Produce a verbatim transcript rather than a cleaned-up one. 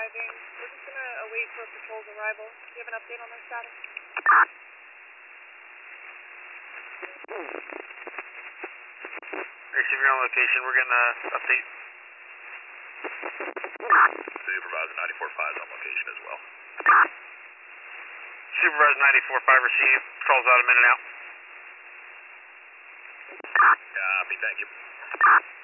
driving. We're just gonna await for patrol's arrival. Do you have an update on their status? Receive your own location. We're gonna update. Supervisor ninety-four five is on location as well. Supervisor ninety-four five received. Patrol's out a minute out. Copy, thank you.